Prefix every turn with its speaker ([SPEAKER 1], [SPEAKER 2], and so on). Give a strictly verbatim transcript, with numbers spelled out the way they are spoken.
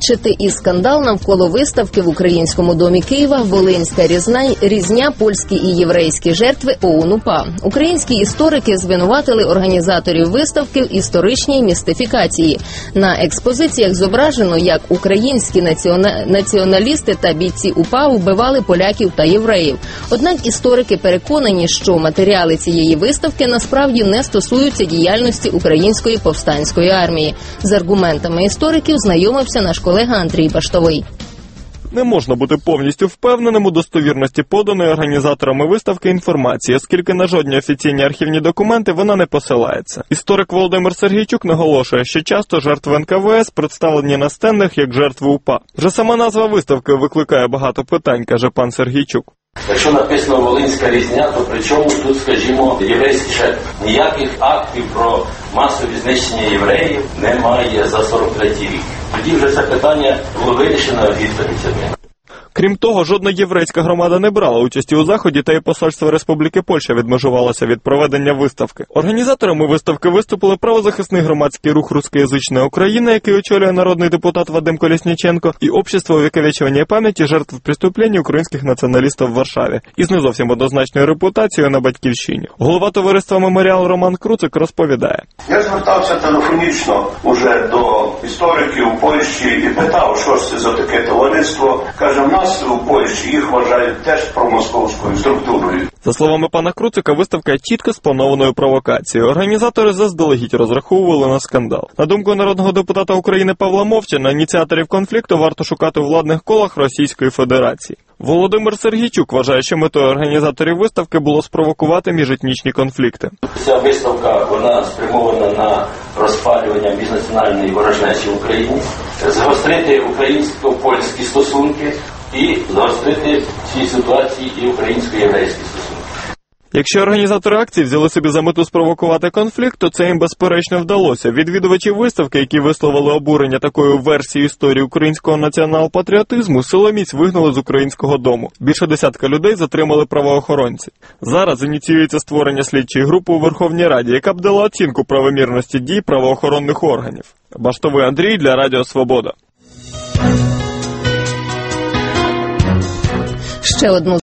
[SPEAKER 1] закінчити і скандал навколо виставки в Українському домі Києва «Волинська різна, різня. Польські і єврейські жертви ОУН-УПА». Українські історики звинуватили організаторів виставки в історичній містифікації. На експозиціях зображено, як українські націона... націоналісти та бійці УПА вбивали поляків та євреїв. Однак історики переконані, що матеріали цієї виставки насправді не стосуються діяльності Української повстанської армії. З аргументами істориків знайомився наш колега Андрій Баштовий.
[SPEAKER 2] Не можна бути повністю впевненим у достовірності поданої організаторами виставки інформації, оскільки на жодні офіційні архівні документи вона не посилається. Історик Володимир Сергійчук наголошує, що часто жертви ен ка ве ес представлені на стендах як жертви УПА. Вже сама назва виставки викликає багато питань, каже пан Сергійчук.
[SPEAKER 3] Якщо написано «Волинська різня», то при чому тут, скажімо, єврейські жертви? Ніяких актів про масові знищення євреїв немає за сорок третій рік. Тоді вже це питання було вирішено відповідь.
[SPEAKER 2] Крім того, жодна єврейська громада не брала участі у заході, та і посольство Республіки Польща відмежувалося від проведення виставки. Організаторами виставки виступили правозахисний громадський рух «Рускоязична Україна», який очолює народний депутат Вадим Колесніченко, і Общество увековечування пам'яті жертв преступлень українських націоналістів в Варшаві, із не зовсім однозначною репутацією на Батьківщині. Голова товариства «Меморіал» Роман Круцик розповідає.
[SPEAKER 4] Я звертався телефонічно уже до істориків у Польщі і питав, що ж це за таке товариство. Каже, в нас у Польщі їх вважають теж промосковською структурою.
[SPEAKER 2] За словами пана Круцика, виставка є чітко спланованою провокацією. Організатори заздалегідь розраховували на скандал. На думку народного депутата України Павла Мовчана, ініціаторів конфлікту варто шукати у владних колах Російської Федерації. Володимир Сергійчук вважає, що метою організаторів виставки було спровокувати міжетнічні конфлікти.
[SPEAKER 3] Ця виставка, вона спрямована на розпалювання міжнаціональної ворожнечі в Україні, загострити українсько-польські стосунки і загострити в цій ситуації і українсько-єврейські стосунки.
[SPEAKER 2] Якщо організатори акції взяли собі за мету спровокувати конфлікт, то це їм безперечно вдалося. Відвідувачі виставки, які висловили обурення такою версією історії українського націонал-патріотизму, силоміць вигнали з Українського дому. Більше десятка людей затримали правоохоронці. Зараз ініціюється створення слідчої групи у Верховній Раді, яка б дала оцінку правомірності дій правоохоронних органів. Баштовий Андрій для Радіо Свобода.
[SPEAKER 1] Ще одну